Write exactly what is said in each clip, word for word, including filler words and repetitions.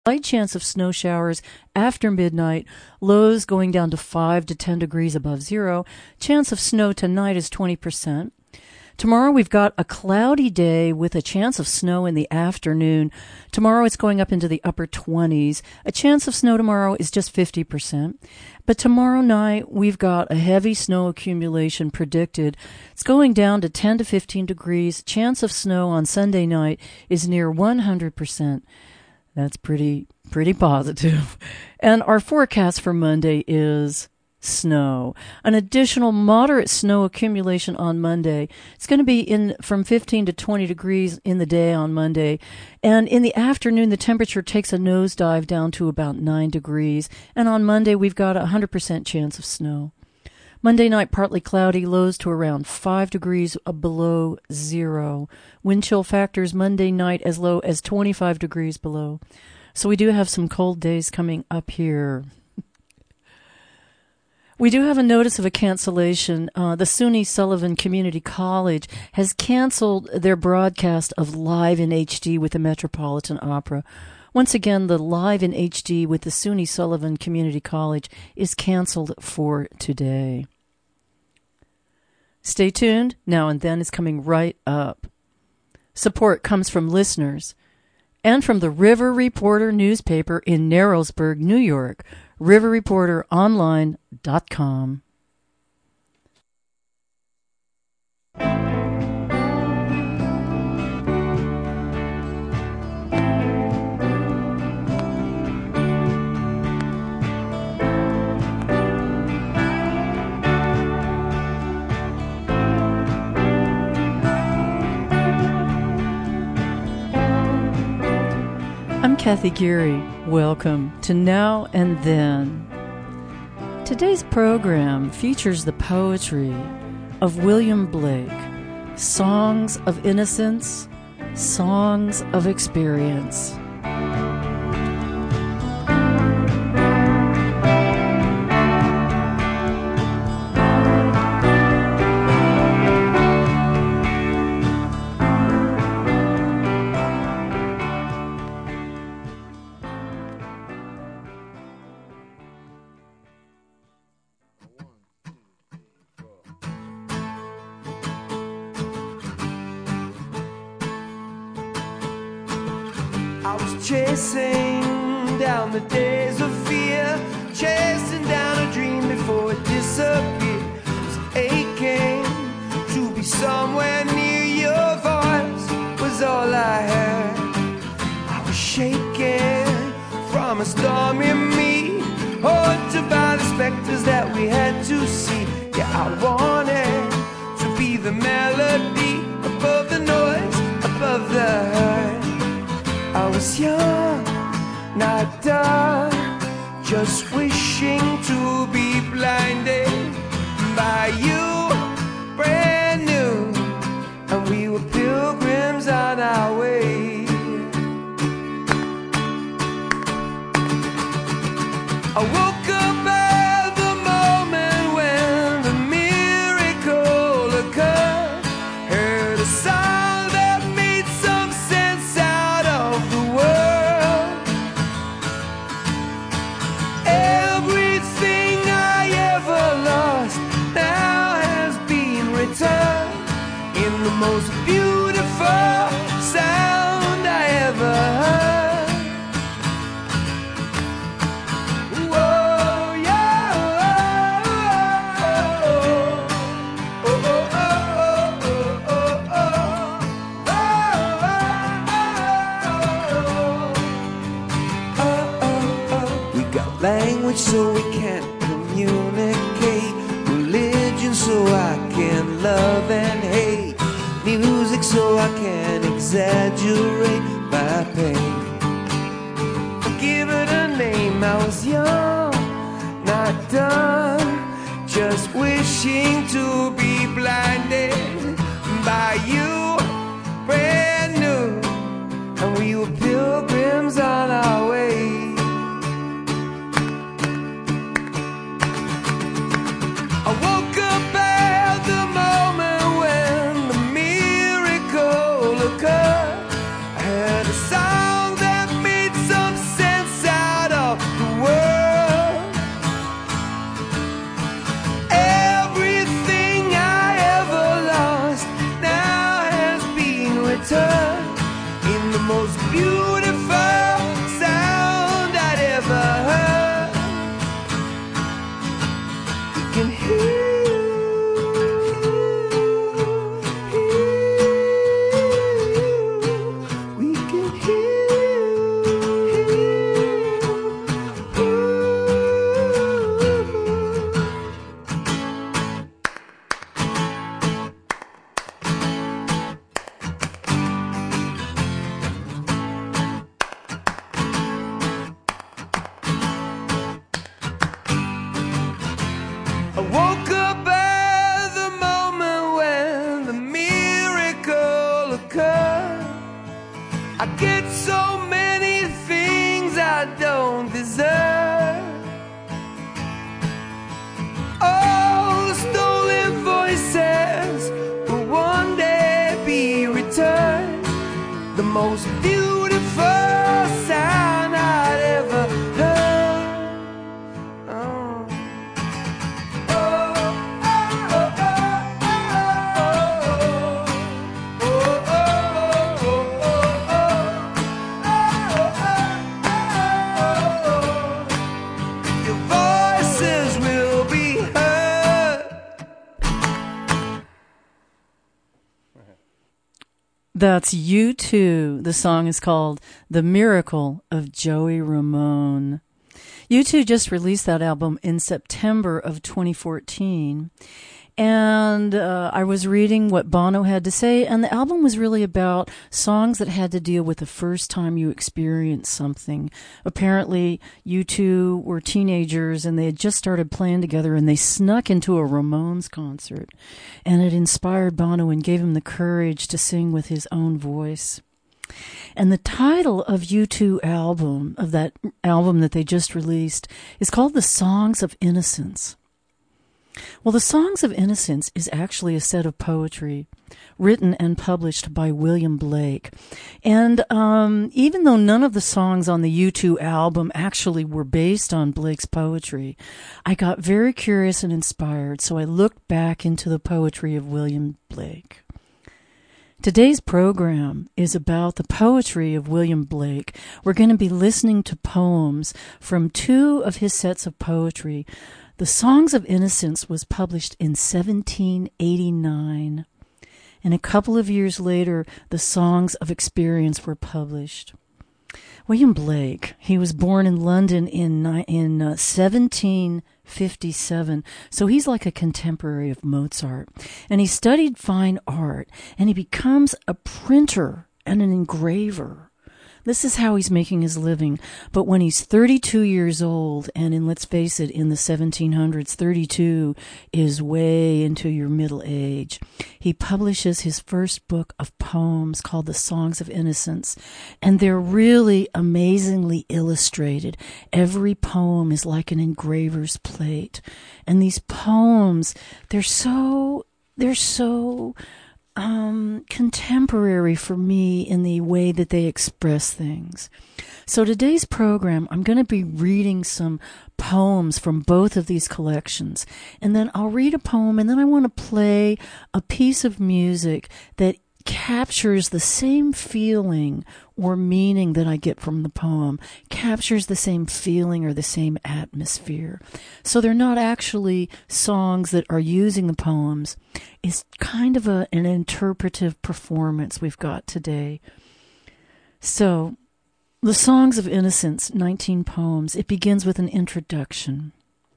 Slight chance of snow showers after midnight, lows going down to five to ten degrees above zero. Chance of snow tonight is twenty percent. Tomorrow we've got a cloudy day with a chance of snow in the afternoon. Tomorrow it's going up into the upper twenties. A chance of snow tomorrow is just fifty percent. But tomorrow night we've got a heavy snow accumulation predicted. It's going down to ten to fifteen degrees. Chance of snow on Sunday night is near one hundred percent. That's pretty, pretty positive. And our forecast for Monday is snow. An additional moderate snow accumulation on Monday. It's going to be in from fifteen to twenty degrees in the day on Monday. And in the afternoon, the temperature takes a nosedive down to about nine degrees. And on Monday, we've got a one hundred percent chance of snow. Monday night, partly cloudy, lows to around five degrees below zero. Wind chill factors Monday night as low as twenty-five degrees below. So we do have some cold days coming up here. We do have a notice of a cancellation. Uh, the SUNY Sullivan Community College has canceled their broadcast of Live in H D with the Metropolitan Opera. Once again, the Live in H D with the SUNY Sullivan Community College is canceled for today. Stay tuned. Now and Then is coming right up. Support comes from listeners and from the River Reporter newspaper in Narrowsburg, New York, river reporter online dot com. I'm Kathy Geary. Welcome to Now and Then. Today's program features the poetry of William Blake, Songs of Innocence, Songs of Experience. Chasing down the days of fear, chasing down a dream before it disappeared. Was aching to be somewhere near. Your voice was all I heard. I was shaking from a storm in me, haunted by the specters that we had to see. Yeah, I wanted to be the melody above the noise, above the hurt. I was young, not done, just wishing to be blinded by you, brand new, and we were pilgrims on our way. I woke up at the moment when the miracle occurred, heard a sound most beautiful sound I ever heard. Whoa, yeah. Oh, oh, oh, oh, oh, oh, oh, oh. We got language so we can communicate, religion so I can love and hate, music so I can exaggerate my pain. Give it a name. I was young, not done, just wishing to be blinded by you, brand new, and we were pilgrims on our way. I woke up at the moment when the miracle occurred. I heard a song that made some sense I don't deserve. All the stolen voices will one day be returned. The most beautiful sound I'd ever heard. Oh. Oh, oh, oh, oh, oh, oh, oh, oh. Your voices will be heard. That's U two. The song is called The Miracle of Joey Ramone. U two just released that album in September of twenty fourteen. And uh, I was reading what Bono had to say, and the album was really about songs that had to deal with the first time you experienced something. Apparently, U two were teenagers, and they had just started playing together, and they snuck into a Ramones concert. And it inspired Bono and gave him the courage to sing with his own voice. And the title of U two album, of that album that they just released, is called The Songs of Innocence. Well, The Songs of Innocence is actually a set of poetry written and published by William Blake. And um, even though none of the songs on the U two album actually were based on Blake's poetry, I got very curious and inspired, so I looked back into the poetry of William Blake. Today's program is about the poetry of William Blake. We're going to be listening to poems from two of his sets of poetry. The Songs of Innocence was published in seventeen eighty-nine, and a couple of years later, the Songs of Experience were published. William Blake, he was born in London in in uh, seventeen fifty-seven, so he's like a contemporary of Mozart. And he studied fine art, and he becomes a printer and an engraver. This is how he's making his living. But when he's thirty-two years old, and in, let's face it, in the seventeen hundreds, thirty-two is way into your middle age, he publishes his first book of poems called The Songs of Innocence. And they're really amazingly illustrated. Every poem is like an engraver's plate. And these poems, they're so, they're so... Um, contemporary for me in the way that they express things. So today's program, I'm going to be reading some poems from both of these collections. And then I'll read a poem, and then I want to play a piece of music that captures the same feeling or meaning that I get from the poem, captures the same feeling or the same atmosphere. So they're not actually songs that are using the poems. It's kind of a, an interpretive performance we've got today. So, The Songs of Innocence, nineteen poems. It begins with an introduction.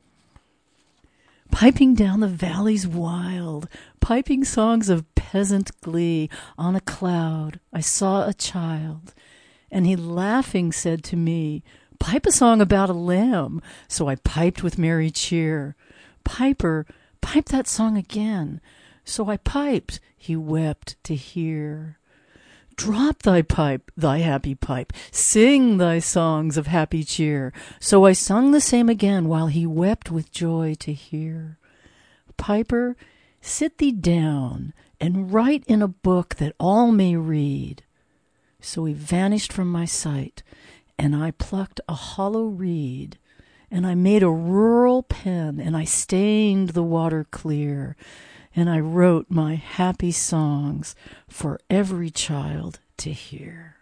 Piping down the valleys wild, piping songs of peasant glee, on a cloud I saw a child, and he laughing said to me, "Pipe a song about a lamb." So I piped with merry cheer. "Piper, pipe that song again." So I piped, he wept to hear. "Drop thy pipe, thy happy pipe, sing thy songs of happy cheer." So I sung the same again, while he wept with joy to hear. "Piper, sit thee down, and write in a book that all may read." So he vanished from my sight, and I plucked a hollow reed, and I made a rural pen, and I stained the water clear, and I wrote my happy songs for every child to hear.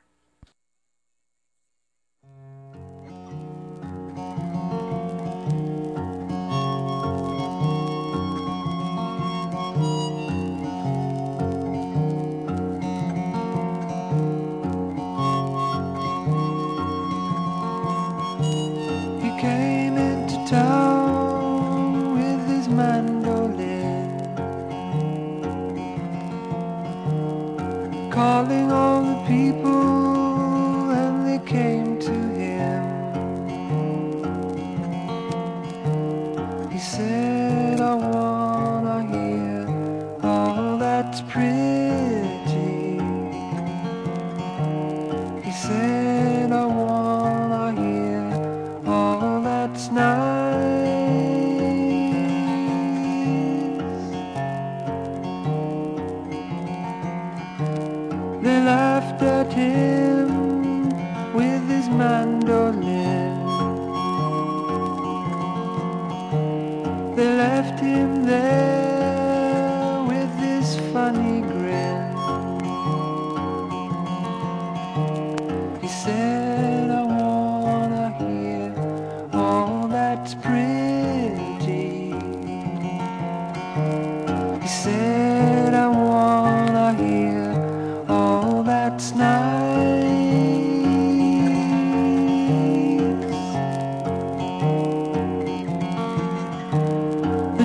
He came into town with his mandolin, calling all the people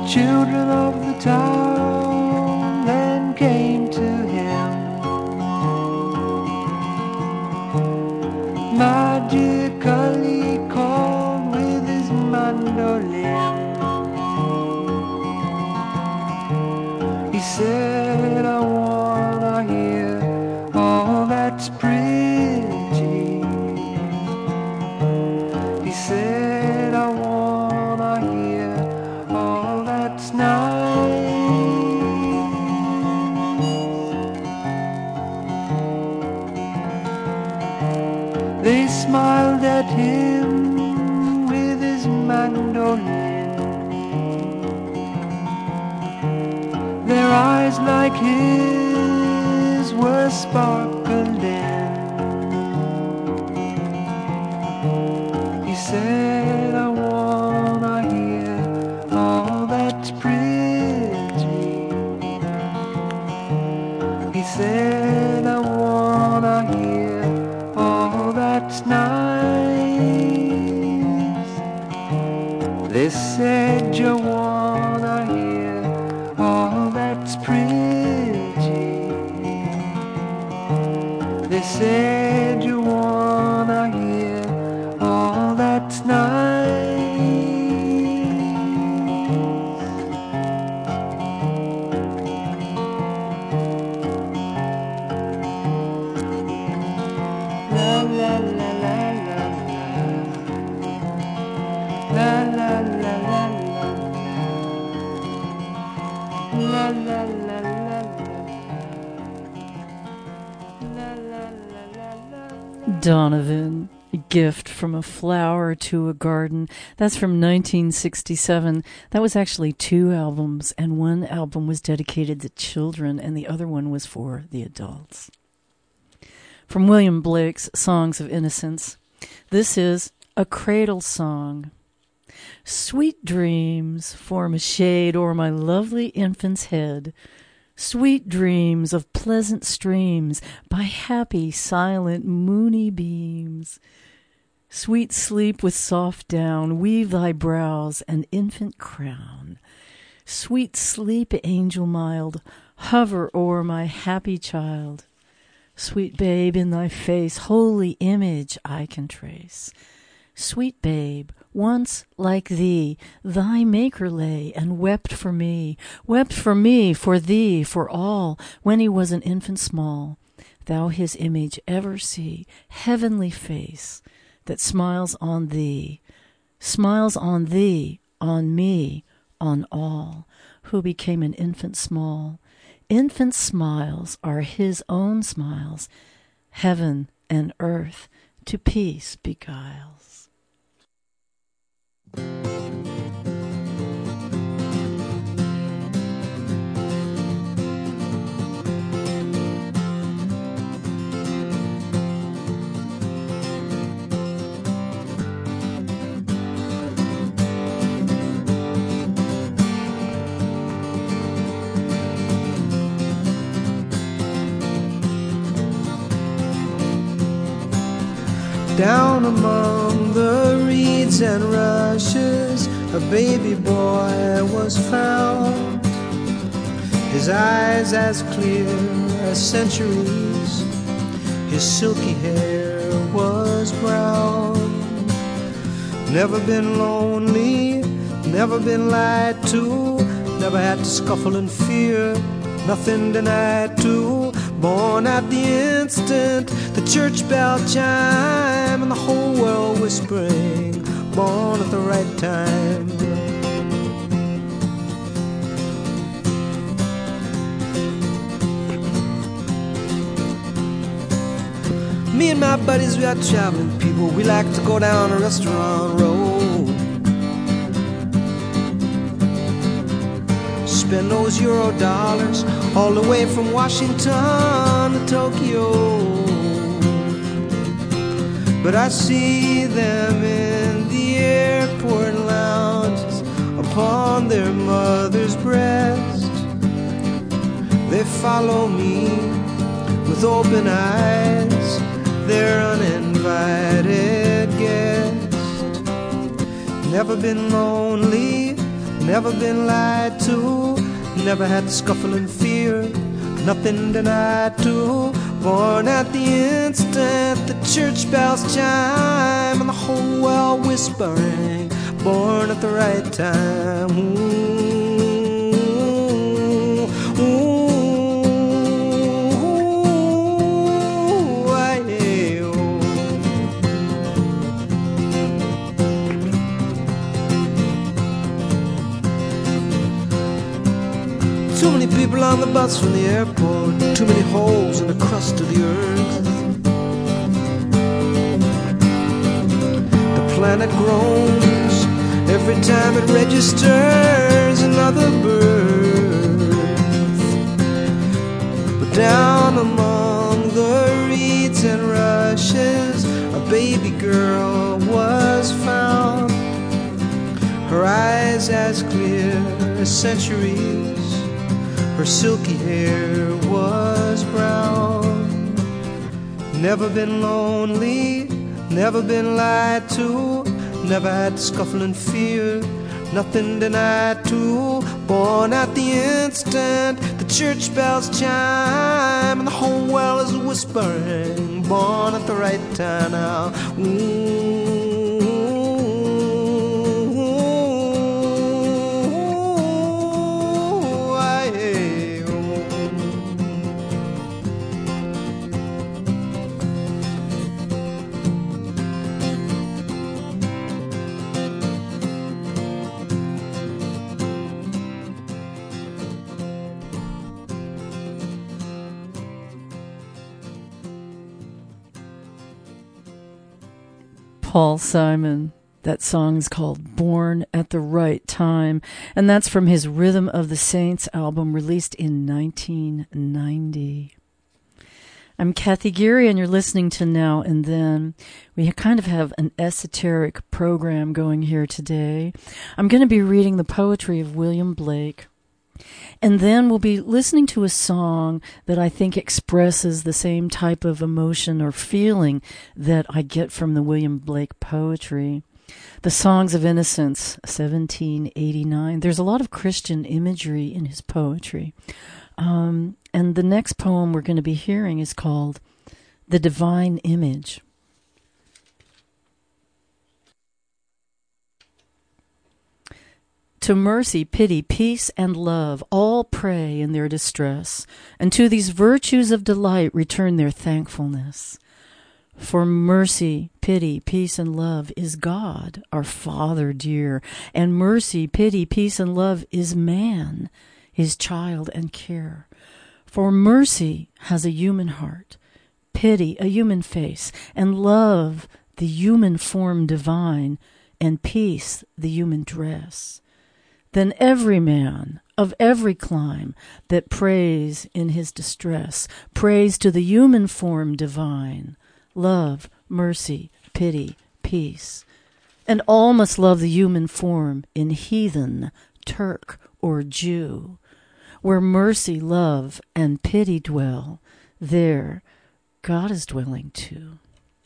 children of the town then came to him. My dear Cully called with his mandolin. He said, I wanna hear all that's pretty. He said, I wanna hear all that's nice. They smiled at him with his mandolin. Their eyes like his were sparkling. He said, I wanna hear all that's pretty. He said, I wanna hear all that's nice. They said, you wanna hear all that's pretty. They said, you wanna hear all that's nice. La la la la la la la la la la la la la Donovan, A Gift from a Flower to a Garden. That's from nineteen sixty-seven. That was actually two albums, and one album was dedicated to children, and the other one was for the adults. From William Blake's Songs of Innocence, this is A Cradle Song. Sweet dreams form a shade o'er my lovely infant's head. Sweet dreams of pleasant streams by happy, silent, moony beams. Sweet sleep with soft down, weave thy brows an infant crown. Sweet sleep, angel mild, hover o'er my happy child. Sweet babe, in thy face, holy image I can trace. Sweet babe, once like thee, thy Maker lay and wept for me, wept for me, for thee, for all, when he was an infant small. Thou his image ever see, heavenly face, that smiles on thee, smiles on thee, on me, on all, who became an infant small. Infant smiles are his own smiles, heaven and earth to peace beguiles. Down among the reeds and rushes, a baby boy was found. His eyes as clear as centuries, his silky hair was brown. Never been lonely, never been lied to, never had to scuffle in fear, nothing denied to. Born at the instant the church bell chime, and the whole world whispering, born at the right time. Me and my buddies, we are traveling people. We like to go down a restaurant road, spend those euro dollars all the way from Washington to Tokyo. But I see them in the airport lounges upon their mother's breast. They follow me with open eyes, their uninvited guest. Never been lonely, never been lied to, never had to scuffle and fear, nothing denied to. Born at the instant the church bells chime and the whole world whispering, born at the right time. Ooh, ooh. Too many people on the bus from the airport, too many holes in the crust of the earth. The planet groans every time it registers another birth. But down among the reeds and rushes, a baby girl was found, her eyes as clear as centuries, her silky hair was brown. Never been lonely, never been lied to, never had to scuffle and fear, nothing denied to. Born at the instant the church bells chime and the whole world is whispering, born at the right time now. Ooh. Paul Simon. That song's called Born at the Right Time, and that's from his Rhythm of the Saints album released in nineteen ninety. I'm Kathy Geary, and you're listening to Now and Then. We kind of have an esoteric program going here today. I'm going to be reading the poetry of William Blake, and then we'll be listening to a song that I think expresses the same type of emotion or feeling that I get from the William Blake poetry. The Songs of Innocence, seventeen eighty-nine. There's a lot of Christian imagery in his poetry. Um, and the next poem we're going to be hearing is called The Divine Image. To mercy, pity, peace, and love all pray in their distress, and to these virtues of delight return their thankfulness. For mercy, pity, peace, and love is God, our Father dear, and mercy, pity, peace, and love is man, his child and care. For mercy has a human heart, pity a human face, and love the human form divine, and peace the human dress. Then every man of every clime that prays in his distress prays to the human form divine, love, mercy, pity, peace. And all must love the human form in heathen, Turk, or Jew. Where mercy, love, and pity dwell, there God is dwelling too.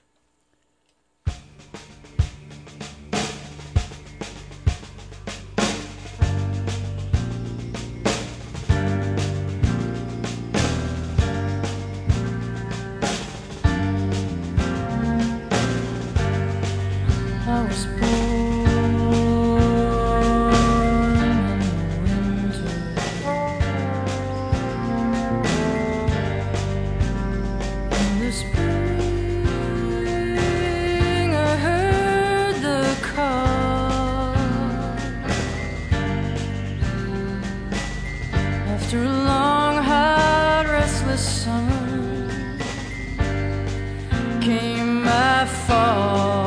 I was born in the winter. In the spring I heard the call. After a long, hard, restless summer came my fall.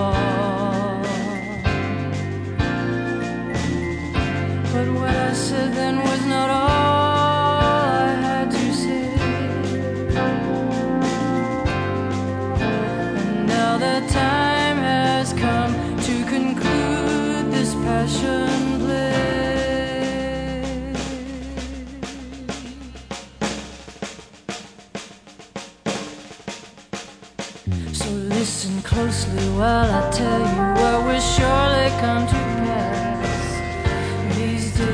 But what I said then was not all I had to say. And now the time has come to conclude this passion play. So listen closely while I tell you what will surely come to pass. These days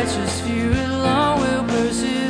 righteous few alone will persevere.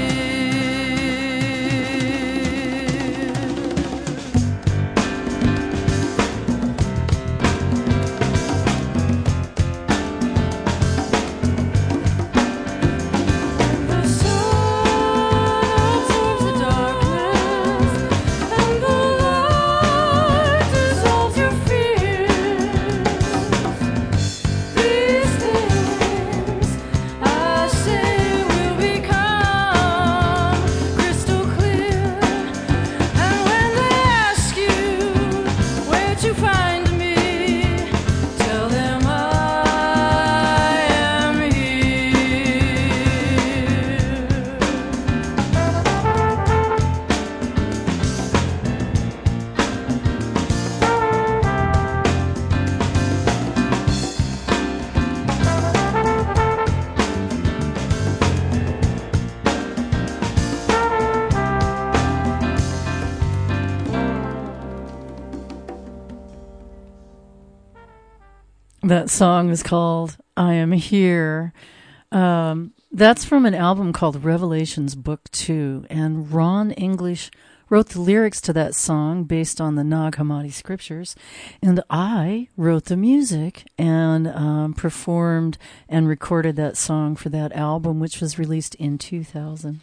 That song is called I Am Here. Um, that's from an album called Revelations Book two. And Ron English wrote the lyrics to that song based on the Nag Hammadi scriptures. And I wrote the music and um, performed and recorded that song for that album, which was released in two thousand.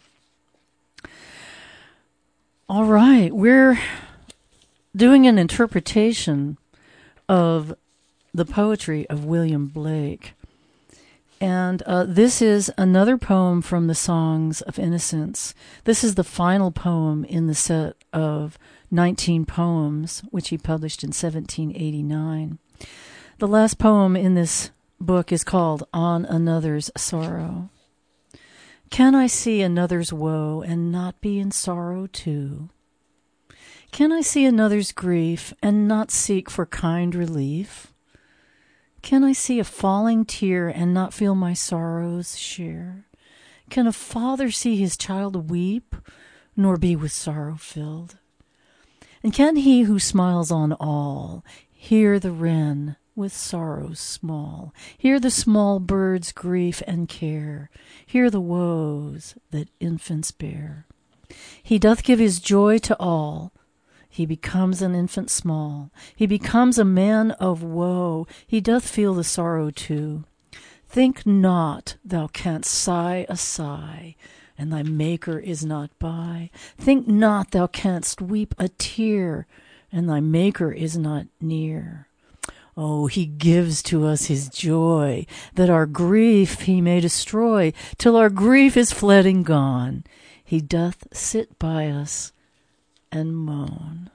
All right, we're doing an interpretation of the poetry of William Blake. And uh, this is another poem from the Songs of Innocence. This is the final poem in the set of nineteen poems, which he published in seventeen eighty-nine. The last poem in this book is called On Another's Sorrow. Can I see another's woe and not be in sorrow too? Can I see another's grief and not seek for kind relief? Can I see a falling tear and not feel my sorrows share? Can a father see his child weep, nor be with sorrow filled? And can he who smiles on all hear the wren with sorrows small, hear the small bird's grief and care, hear the woes that infants bear? He doth give his joy to all. He becomes an infant small. He becomes a man of woe. He doth feel the sorrow too. Think not thou canst sigh a sigh, and thy Maker is not by. Think not thou canst weep a tear, and thy Maker is not near. Oh, he gives to us his joy, that our grief he may destroy, till our grief is fled and gone. He doth sit by us and moan.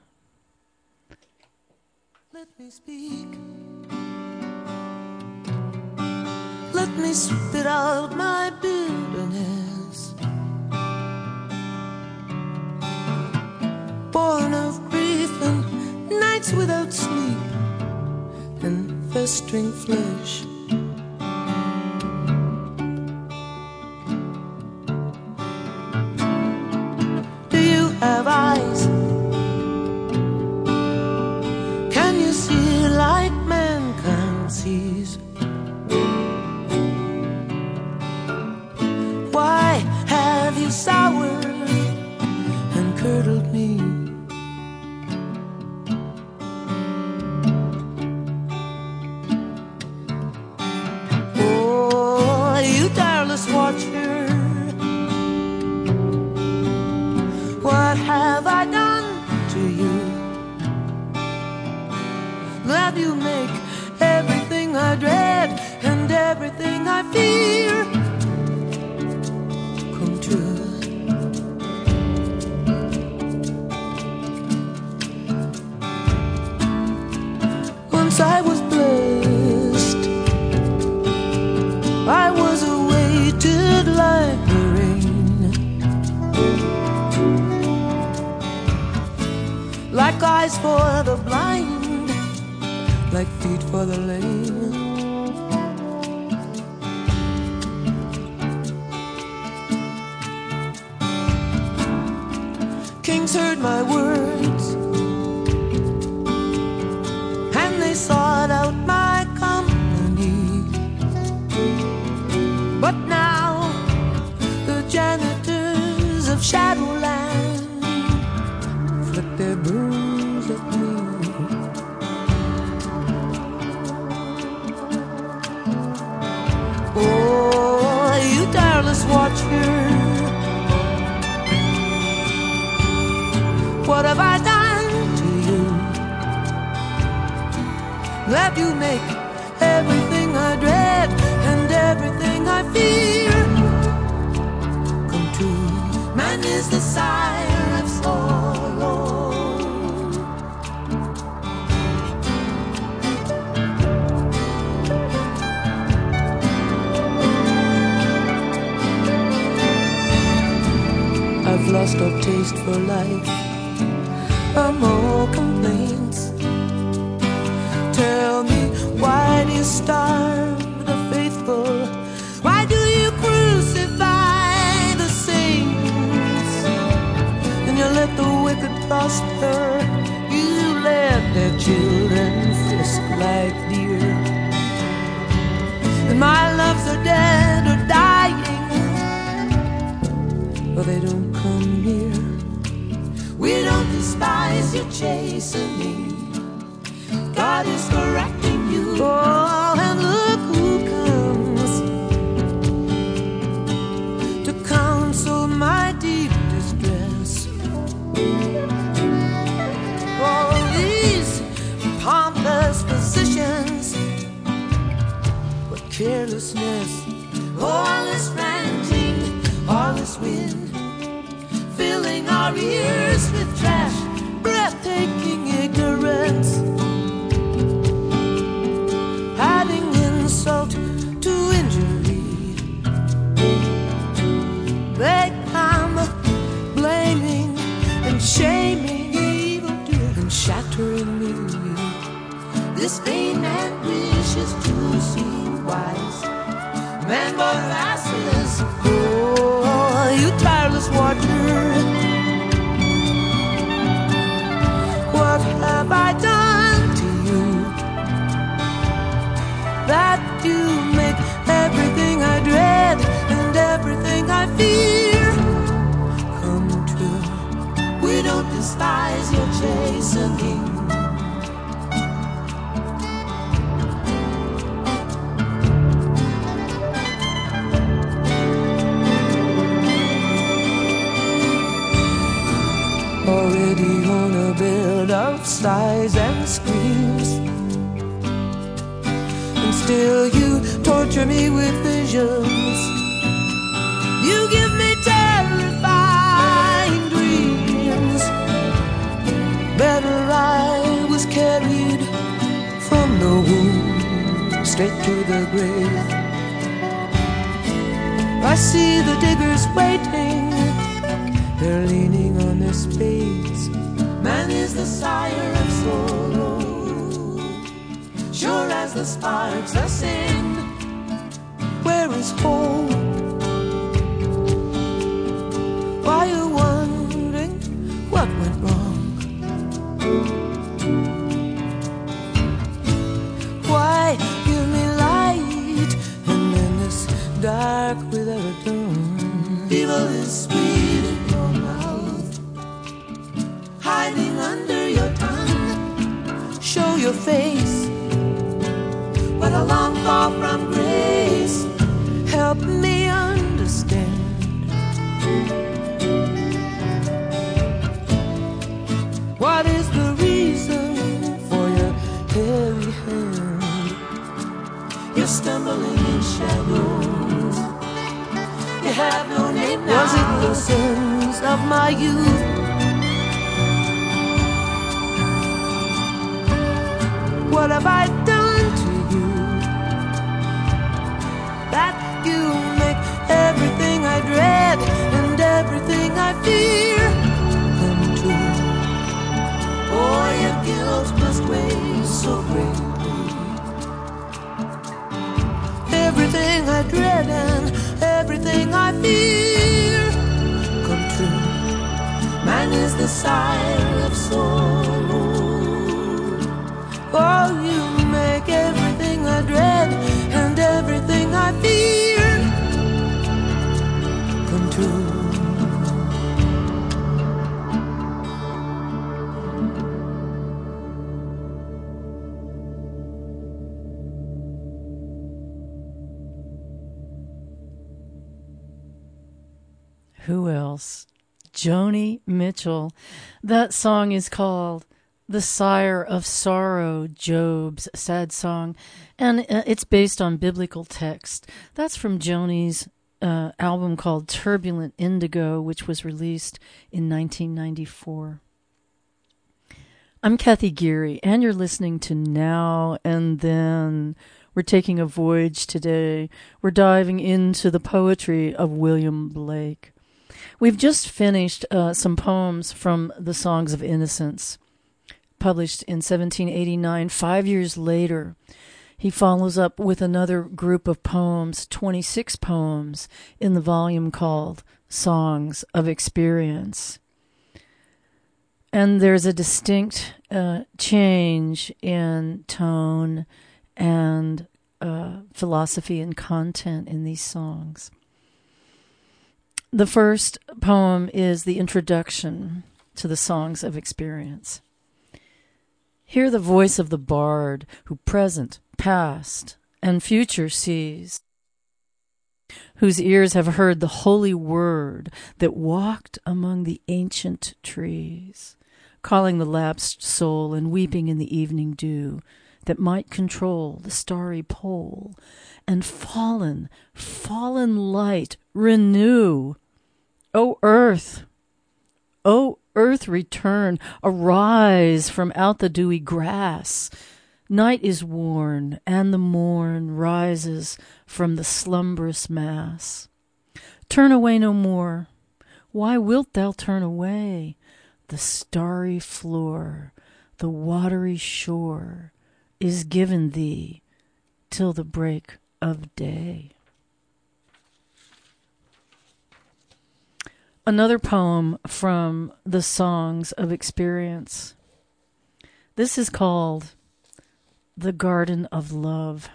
Let me speak. Let me spit out my bitterness. Born of grief and nights without sleep and festering flesh. Do you have eyes? Can you see like mankind sees? Why have you soured and curdled me? Oh, you tireless watcher, what have I done to you? That you make everything I dread and everything I fear come true. Once I was blessed, I was awaited like the rain, like eyes for the blind, like feet for the lame. Kings heard my words, and they sought out my company. But now What have I done to you that you make everything I dread and everything I fear come true? Man is the sire of sorrow. I've lost all taste for life, no more complaints. Tell me, why do you starve the faithful? Why do you crucify the saints? And you let the wicked prosper, you let their children frisk like deer. And my loves are dead or dying, but they don't come near. We don't despise your chastening. God is correcting you. Oh, and look who comes to counsel my deep distress. Oh, these pompous physicians, what carelessness. Oh, all this ranting, all this wind, filling our ears with trash, breathtaking ignorance, adding insult to injury. They come blaming and shaming evildoers and shattering me. This vain man wishes to seem wise, man born of asses. Oh, you tireless watcher, what have I done to you that you make everything I dread and everything I fear come true? We don't despise your chastening. Already on a bed of sighs and screams, and still you torture me with visions. You give me terrifying dreams. Better I was carried from the womb straight to the grave. I see the diggers waiting, they're leaning on their spades. Man is the sire of sorrow, sure as the sparks ascend. Where is hope? Why you wondering what went wrong? Why give me light and then this dark without a dawn? Evil is sweet in your mouth, hiding under your tongue. Show your face, but a long fall from grace. Help me understand. What is the reason for your heavy hand? You're stumbling in shadows. You have no name now. Was it the sins of my youth? What have I done to you that you make everything I dread and everything I fear come true? Oh, your guilt must weigh so greatly. Everything I dread and everything I fear come true. Man is the sire of sorrow. Oh, you make everything I dread and everything I fear come true. Who else? Joni Mitchell. That song is called The Sire of Sorrow, Job's sad song, and it's based on biblical text. That's from Joni's uh, album called Turbulent Indigo, which was released in nineteen ninety-four. I'm Kathy Geary, and you're listening to Now and Then. We're taking a voyage today. We're diving into the poetry of William Blake. We've just finished uh, some poems from the Songs of Innocence, published in seventeen eighty-nine. Five years later, he follows up with another group of poems, twenty-six poems, in the volume called Songs of Experience. And there's a distinct uh, change in tone and uh, philosophy and content in these songs. The first poem is the introduction to the Songs of Experience. Hear the voice of the bard who present, past, and future sees, whose ears have heard the holy word that walked among the ancient trees, calling the lapsed soul and weeping in the evening dew, that might control the starry pole, and fallen, fallen light renew. O earth, O earth, return, arise from out the dewy grass. Night is worn, and the morn rises from the slumbrous mass. Turn away no more. Why wilt thou turn away? The starry floor, the watery shore, is given thee till the break of day. Another poem from the Songs of Experience. This is called The Garden of Love.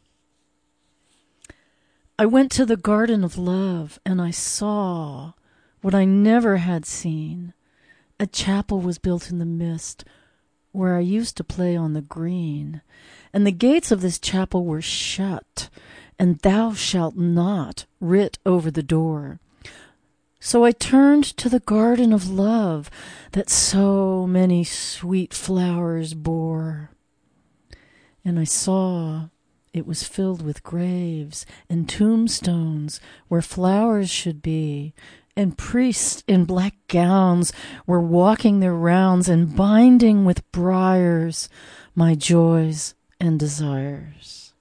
I went to the Garden of Love, and I saw what I never had seen. A chapel was built in the mist, where I used to play on the green, and the gates of this chapel were shut, and thou shalt not writ over the door. So I turned to the garden of love that so many sweet flowers bore, and I saw it was filled with graves and tombstones where flowers should be, and priests in black gowns were walking their rounds and binding with briars my joys and desires.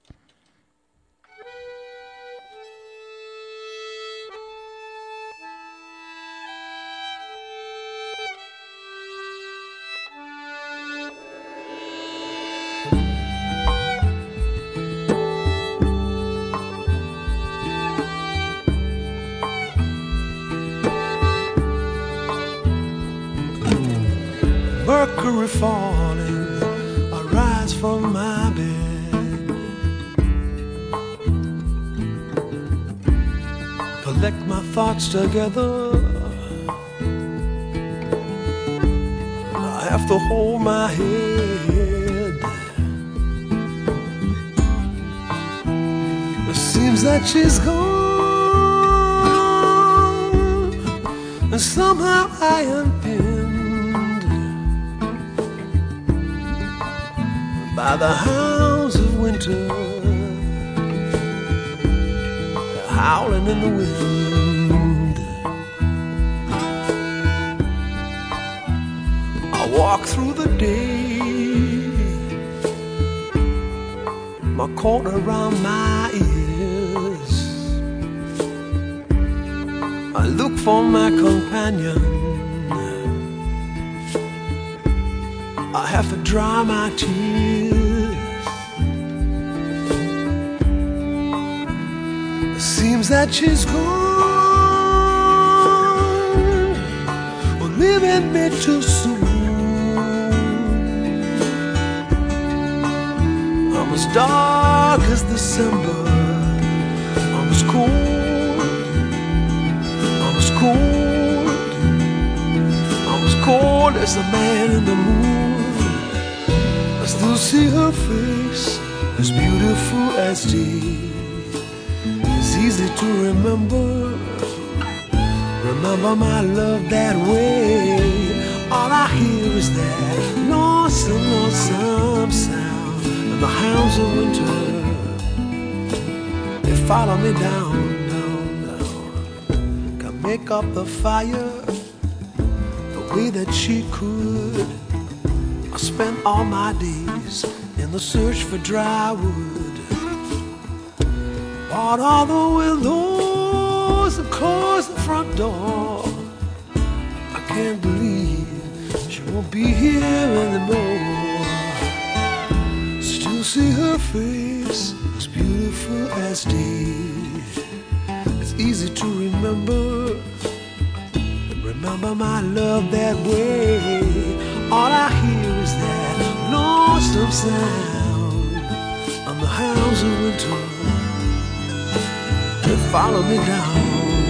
Mercury falling, I rise from my bed, collect my thoughts together. I have to hold my head. It seems that she's gone, and somehow I am pinned by the hounds of winter, they're howling in the wind. I walk through the day, my coat around my ears. I look for my companion, I have to dry my tears. It seems that she's gone, or leaving me too soon. I'm as dark as December, I'm as cold, I'm as cold, I'm as cold as the man in the moon. I still see her face, as beautiful as day. It's easy to remember Remember my love that way. All I hear is that lonesome, lonesome sound. And the hounds of winter, they follow me down, down, down. Can make up the fire the way that she could. I spent all my days in the search for dry wood. Bought all the windows and closed the front door. I can't believe she won't be here anymore. Still see her face, as beautiful as day. It's easy to remember, remember my love that way. All I hear is that lonesome sound on the hounds of winter. They follow me down.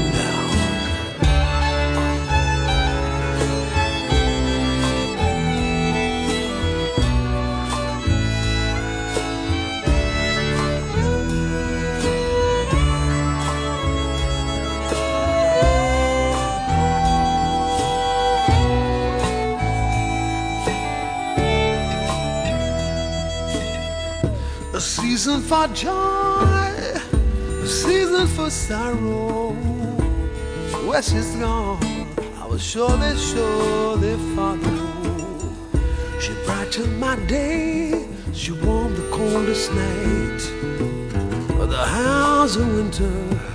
A season for joy, a season for sorrow. Where she's gone, I will surely, surely follow. She brightened my day, she warmed the coldest night. But the hounds of winter,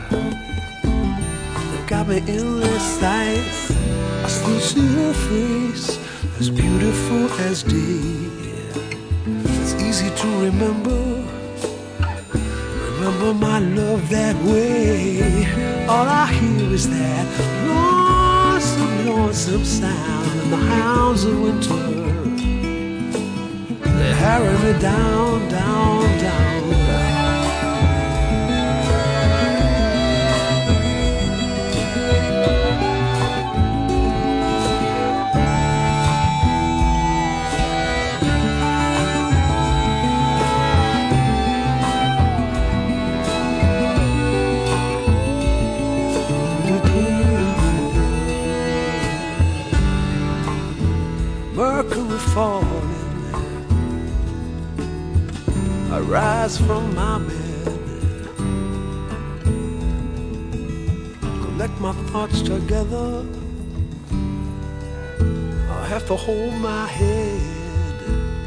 they got me in their sights. I still see her face, as beautiful as day. It's easy to remember, remember my love that way. All I hear is that lonesome, lonesome sound. And the hounds of winter, they harry me down, down, down, down. Mercury falling, I rise from my bed, collect my thoughts together. I have to hold my head.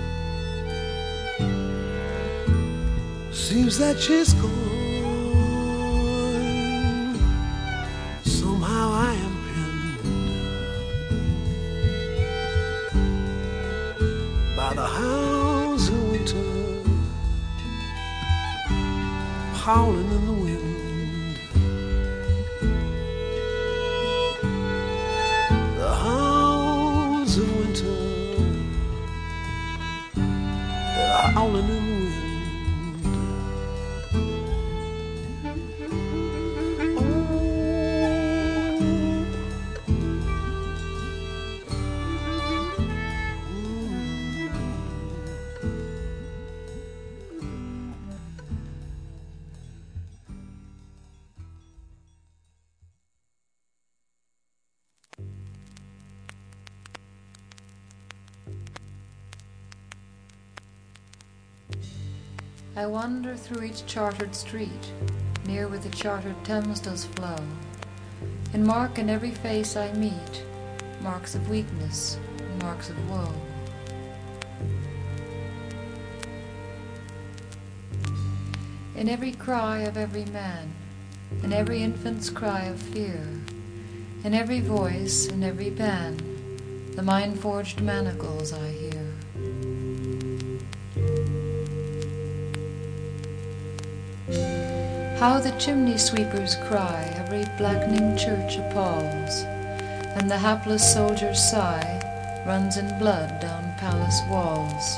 Seems that she's gone. Somehow I am by the hounds of winter, howling in the wind. The hounds of winter, they're howling in the wind. I wander through each chartered street, near where the chartered Thames does flow, and mark in every face I meet marks of weakness, marks of woe. In every cry of every man, in every infant's cry of fear, in every voice, in every pen, the mind-forged manacles I hear. How the chimney sweepers cry, every blackening church appalls, and the hapless soldier's sigh runs in blood down palace walls.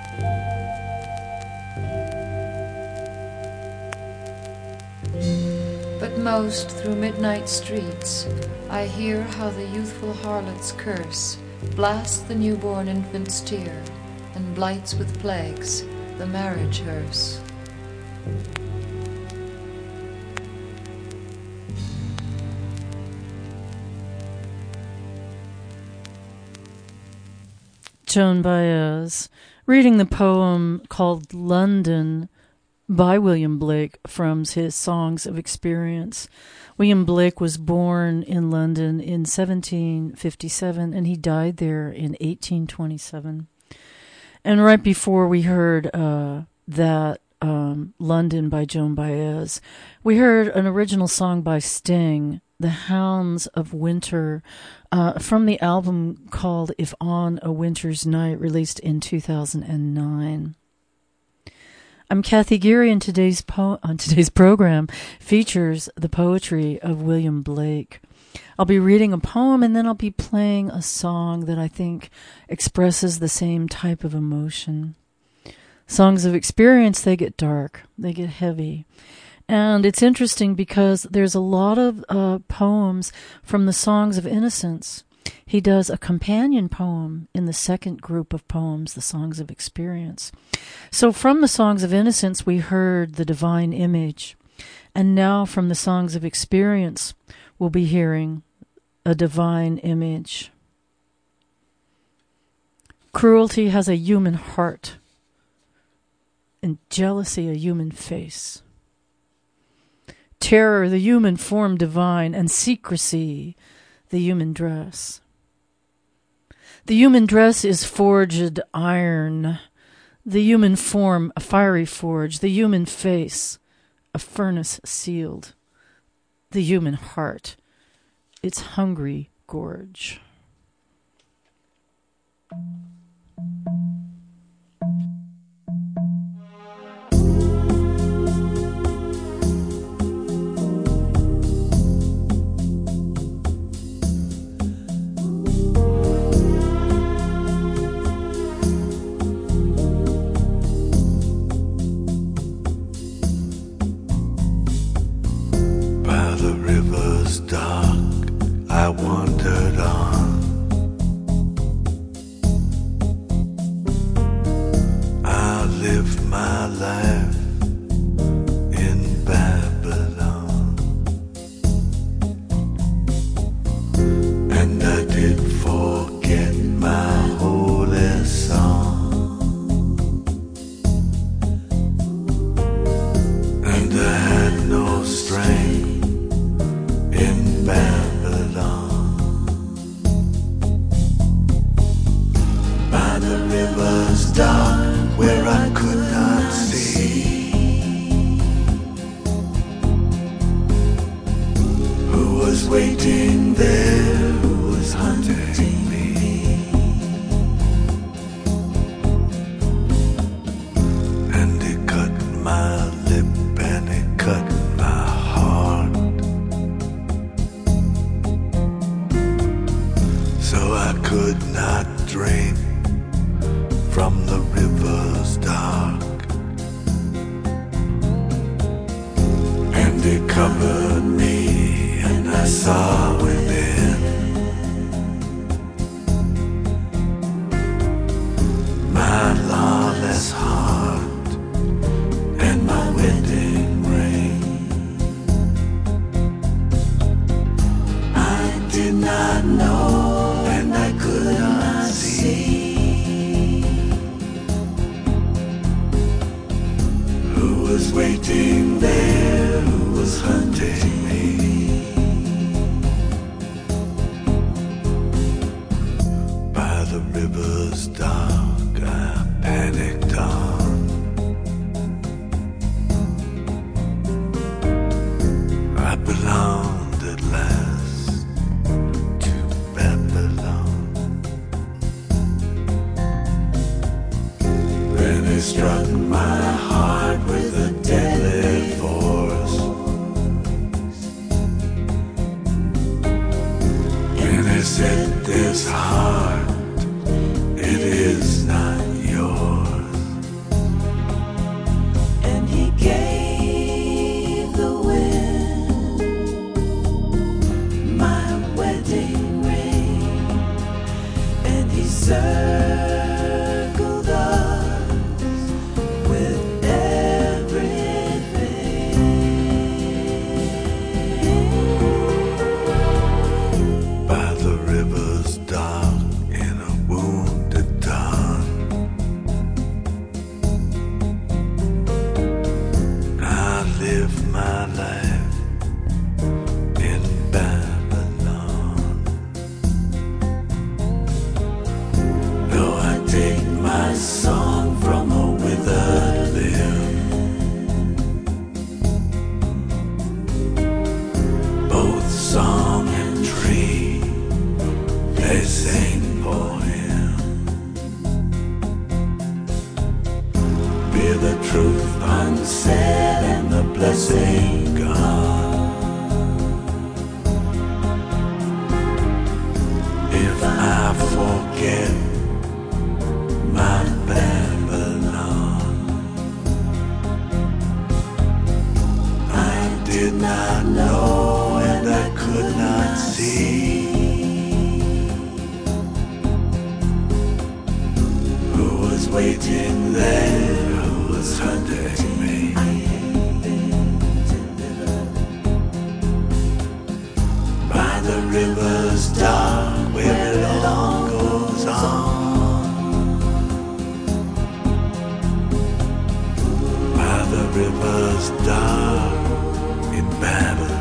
But most through midnight streets I hear how the youthful harlot's curse blasts the newborn infant's tear, and blights with plagues the marriage hearse. Joan Baez, reading the poem called London by William Blake from his Songs of Experience. William Blake was born in London in seventeen fifty-seven, and he died there in eighteen twenty-seven. And right before we heard uh, that um, London by Joan Baez, we heard an original song by Sting, The Hounds of Winter, uh, from the album called If On a Winter's Night, released in two thousand nine. I'm Kathy Geary, and today's po- on today's program features the poetry of William Blake. I'll be reading a poem, and then I'll be playing a song that I think expresses the same type of emotion. Songs of Experience, they get dark, they get heavy. And it's interesting because there's a lot of uh, poems from the Songs of Innocence. He does a companion poem in the second group of poems, the Songs of Experience. So from the Songs of Innocence, we heard the divine image. And now from the Songs of Experience, we'll be hearing a divine image. Cruelty has a human heart, and jealousy a human face. Terror, the human form divine, and secrecy, the human dress. The human dress is forged iron, the human form a fiery forge, the human face a furnace sealed, the human heart its hungry gorge. Dark, I wandered on. I lived my life in Babylon, and I did forget my holy song, and I had no strength in Babylon. By the rivers dark where I could not see, who was waiting there, who was hunting me, and it cut my lip and it cut my heart. So I could not drink from the rivers dark, and it covered me, and I saw within my lawless heart and my wedding ring. I did not know, and I could not see who was waiting there, who was hunting me. By the river's dark, I panicked on. I belonged at last to Babylon. Then it struck my heart with a deadly force, and it said, this heart, it is not yours. And he gave the wind my wedding ring, and he circled us with everything. By the river's dark, life in Babylon. Though I take my song from a withered limb, both song and tree, they sing for him. Be the truth unsaid and the blessing gone. If I forget my Babylon, I did not know and I could not see who was waiting there, who was hunting me. By the river's dark where it all goes on. By the river's dark in Babylon.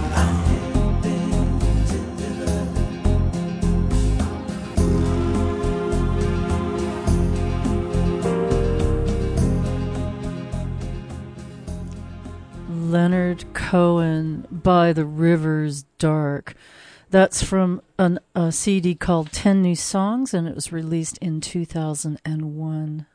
Leonard Cohen, By the River's Dark. That's from an, a C D called ten New Songs, and it was released in two thousand one.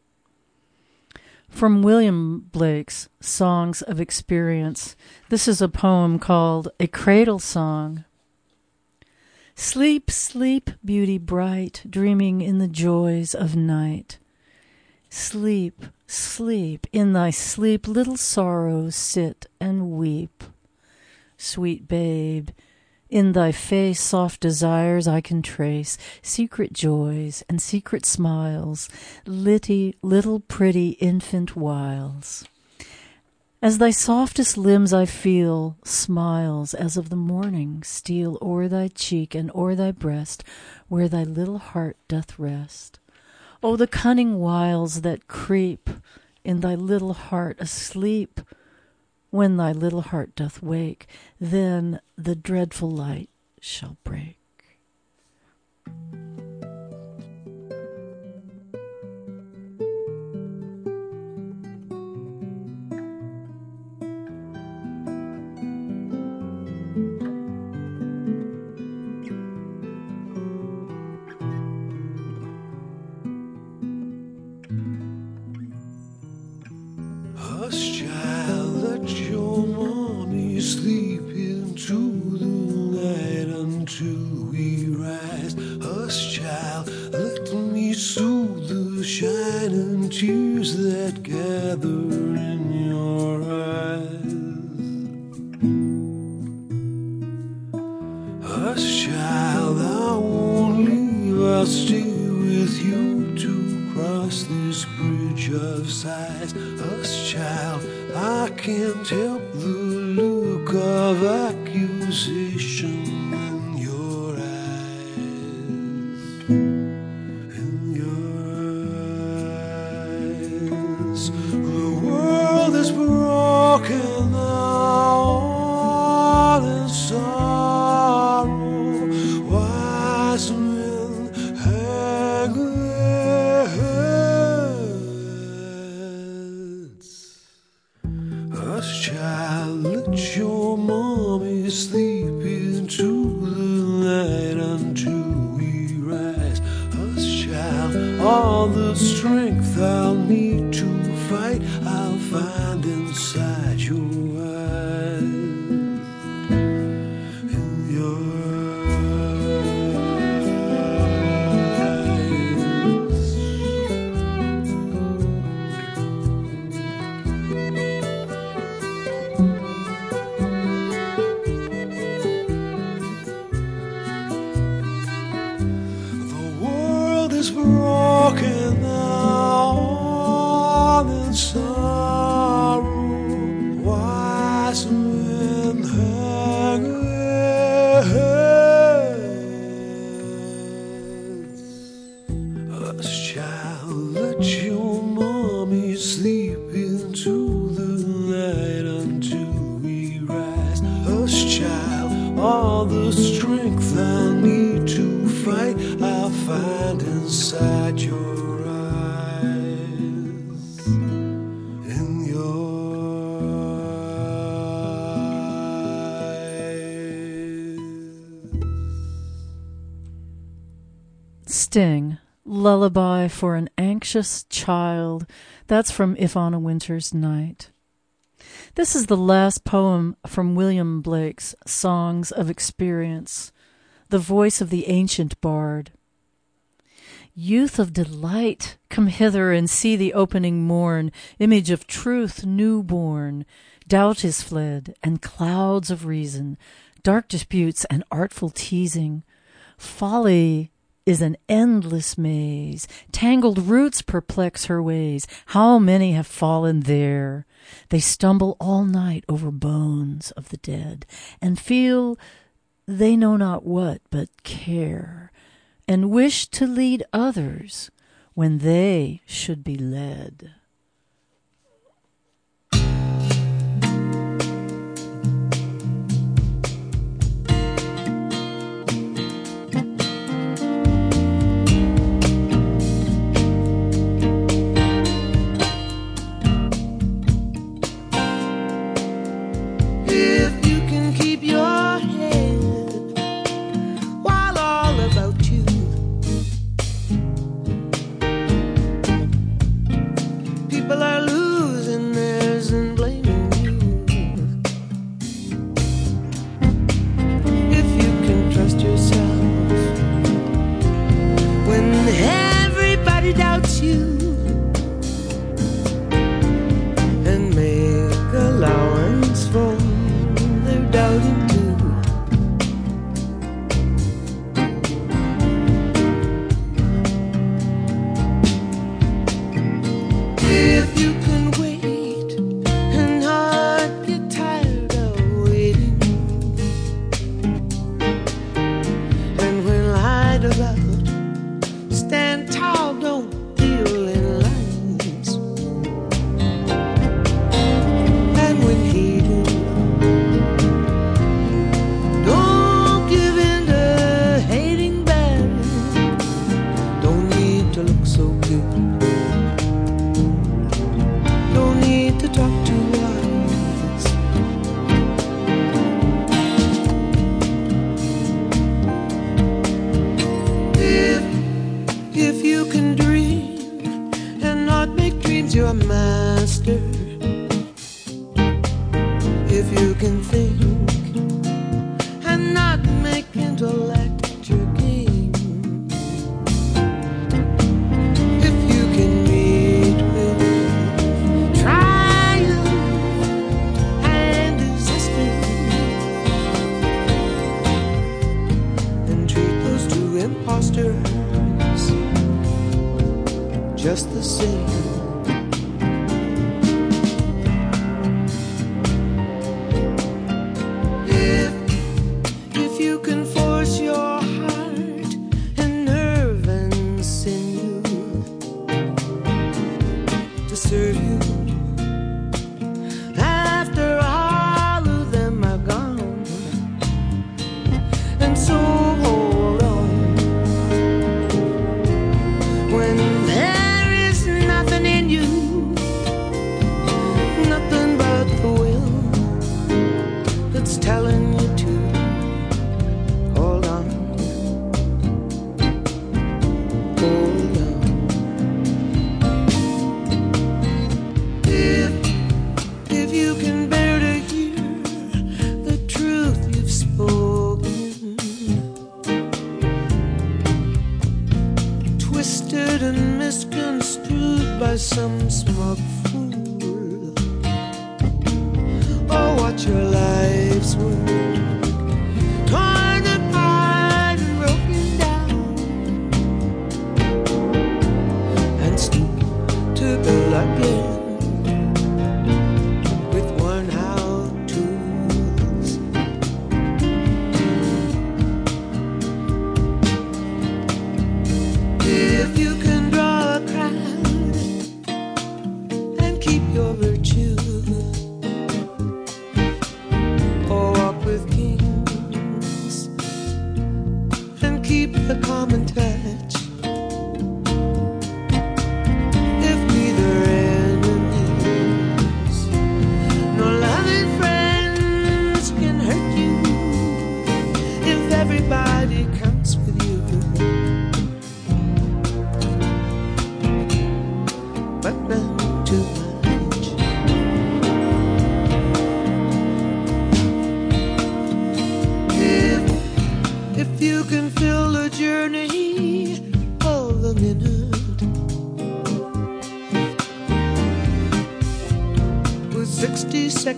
From William Blake's Songs of Experience, this is a poem called A Cradle Song. Sleep, sleep, beauty bright, dreaming in the joys of night. Sleep, sleep, in thy sleep little sorrows sit and weep. Sweet babe, in thy face soft desires I can trace, secret joys and secret smiles, litty, little pretty infant wiles. As thy softest limbs I feel, smiles as of the morning steal o'er thy cheek and o'er thy breast, where thy little heart doth rest. Oh, the cunning wiles that creep in thy little heart asleep. When thy little heart doth wake, then the dreadful light shall break. Hush, child, let your mommy sleep into the night until we rise. Hush, child, let me soothe the shining tears that gather in your eyes. Hush, child, I won't leave, I'll stay with you to cross this bridge of sighs. Hush, child, I can't help the look of accusation in your eyes. In your eyes, the world is broken now, all in sorrow. Wise men hang their heads. Hush, child, let your mommy sleep into the night until we rise. Hush, child, all the strength I'll need to fight I'll find inside your eyes. In your is broken now, all in sorrow. Wise men hang their heads. Hush, child, let your mommy sleep into the night until we rise. all the strength I need to fight, I'll find inside your eyes, in your eyes. Sting, Lullaby for an Anxious Child. That's from If on a Winter's Night. This is the last poem from William Blake's Songs of Experience, the voice of the ancient bard. Youth of delight, come hither and see the opening morn, image of truth newborn. Doubt is fled, and clouds of reason, dark disputes and artful teasing. Folly is an endless maze, tangled roots perplex her ways. How many have fallen there? They stumble all night over bones of the dead, and feel they know not what but care, and wish to lead others when they should be led. Just the same. If, if you can force your heart and nerve and sinew to serve you after all of them are gone, and so hold on when there in you, nothing but the will that's telling you to hold on, hold on. If, if you can bear to hear the truth you've spoken, twisted and misconstrued by some smug fool, oh, what your life's worth, torn apart and broken down, and stoop to build again with worn out tools. If you can draw a crowd and keep your virtue, or walk with kings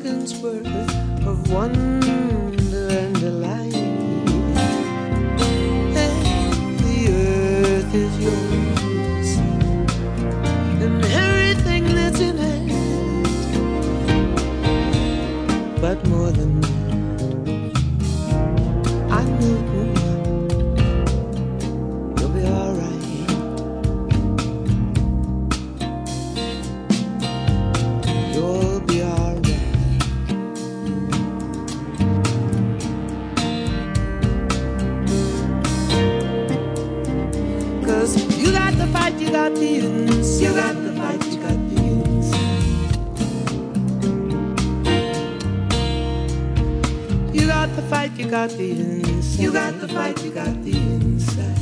seconds worth of wonder and delight. And the earth is yours, and everything that's in it. But more than that, I know you'll be alright. You'll be alright. Cause you got the fight, you got the inside. You got the fight, you got the inside. You got the fight, you got the inside. You got the fight, you got the inside.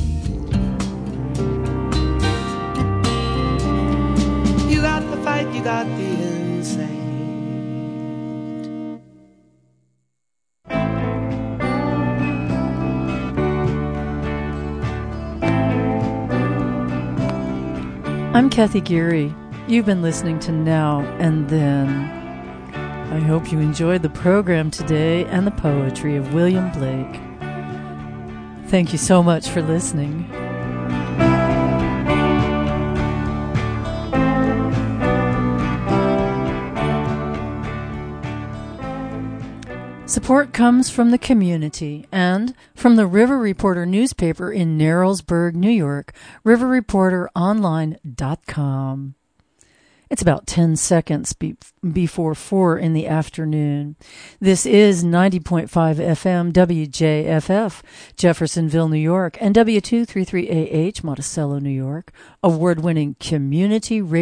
You got the fight, you got the inside. I'm Kathy Geary. You've been listening to Now and Then. I hope you enjoyed the program today and the poetry of William Blake. Thank you so much for listening. Support comes from the community and from the River Reporter newspaper in Narrowsburg, New York, river reporter online dot com. It's about ten seconds be- before four in the afternoon. This is ninety point five F M W J F F, Jeffersonville, New York, and W two thirty-three A H, Monticello, New York, award-winning community radio.